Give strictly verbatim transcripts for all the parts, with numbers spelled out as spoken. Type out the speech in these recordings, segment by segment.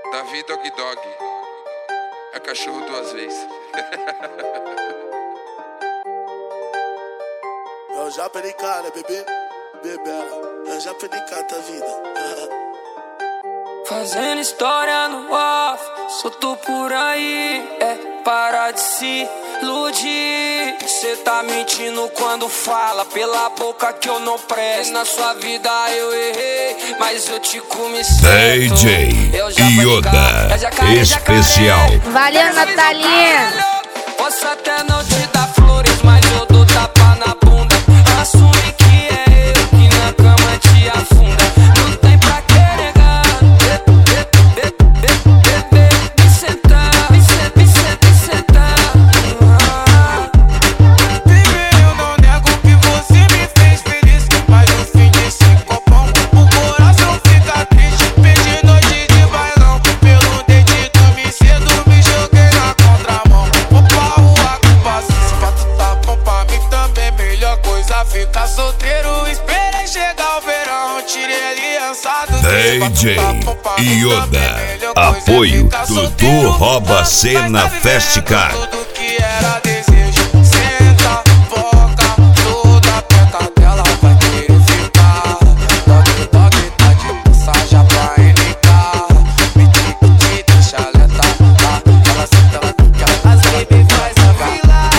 Davi Dog Dog. É cachorro duas vezes. Eu já perdi cara, bebê, bebela. Eu já perdi cara da vida. Fazendo história no off, solto por aí, é parar de se iludir. Cê tá mentindo quando fala pela boca que eu não presto. Na sua vida eu errei, mas eu te comi certo. D J Yoda especial. Valeu, Natalinha. Posso até não te dar flores, mas eu dou tapa na bunda. Assume que é eu que na cama te afunda. Não tem pra que negar. Me sentar, me sentar, me sentar, me sentar. Baby, eu não nego que você me fez feliz, mas no fim desse copão o coração fica triste. Perdi noite de bailão, pelo dedinho dormi cedo, me joguei na contramão. Vou pra rua com paciência, pra tu tá bom pra mim também. Melhor coisa ficar solteiro, esperei chegar o verão, tirei aliança do D J Yoda, apoio Dudu Rouba Cena Festcar. tudo que era desejo. Senta, foca, toda a peca dela vai querer ficar. Dog, dog, tá de passagem pra N K. Me tique, deixa lenta lá. Ela senta, ela fica, as baby faz a fila.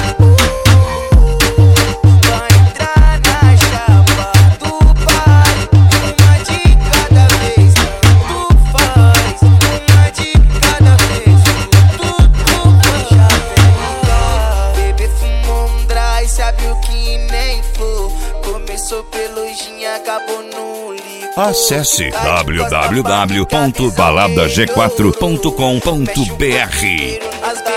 Vai entrar na chapa do pai. Uma de cada vez, tu faz. Uma de cada vez, tudo já vem. Bebê fumou um dry, sabe o que nem for. Começou pelo gin, acabou no licor. Acesse w w w ponto balada g quatro ponto com ponto b r. As